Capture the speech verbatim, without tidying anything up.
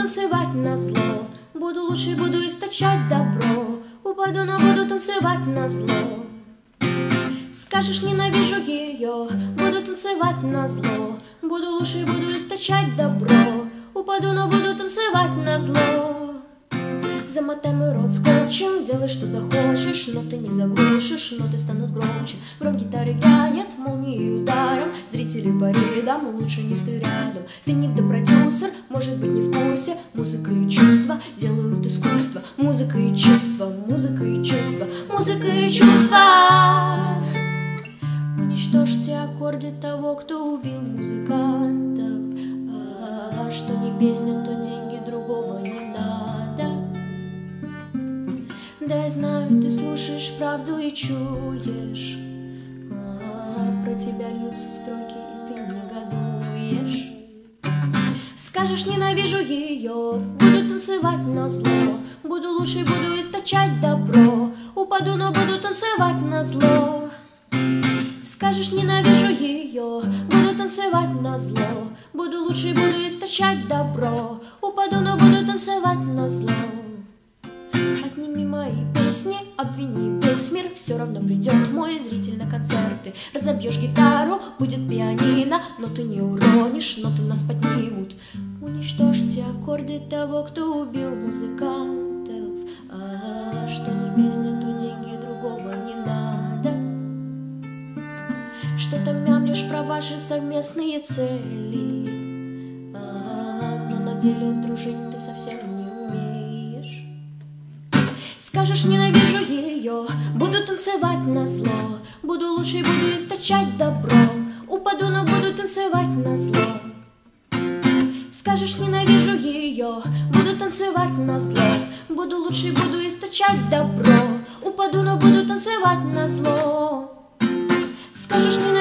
танцевать на зло. Буду лучше, буду источать добро. Упаду, но буду танцевать на зло. Скажешь, ненавижу ее, буду танцевать на зло. Буду лучше, буду источать добро. Упаду, но буду танцевать на зло. Замотай мой рот скотчем, делай, что захочешь, но ты не заглушишь, ноты станут громче. Гром гитары грянет молнией ударом, зрители по рядам, лучше не стой рядом. Ты не продюсер, может быть, не в курсе. Музыка и чувства делают искусство. Музыка и чувства, музыка и чувства, музыка и чувства. Уничтожьте аккорды того, кто убил музыкантов. А, что не песня, то деньги, другого не надо. Да, я знаю, ты слушаешь правду и чуешь, а, про тебя льются строки, и ты негодуешь. Скажешь, ненавижу ее, буду танцевать на зло. Буду лучше, буду источать добро. Упаду, но буду танцевать на зло. Скажешь, ненавижу ее, буду танцевать на зло. Буду лучше, буду источать добро. Упаду, но буду танцевать на зло. Отними мои песни, обвини весь мир, все равно придет мой зритель на концерты. Разобьешь гитару, будет пианино, но ты не уронишь, ноты нас поднимут. Уничтожьте аккорды того, кто убил музыкантов. А, что не песня, то деньги, другого не надо. Что-то мямлишь про ваши совместные цели, а, но на деле дружить ты совсем не умеешь. Скажешь, ненавижу ее, буду танцевать на зло. Буду лучше, буду источать добро. Упаду, но буду танцевать на зло. Скажешь, ненавижу ее, буду танцевать на зло. Буду лучше, буду источать добро. Упаду, но буду танцевать на зло. Скажешь, ненавижу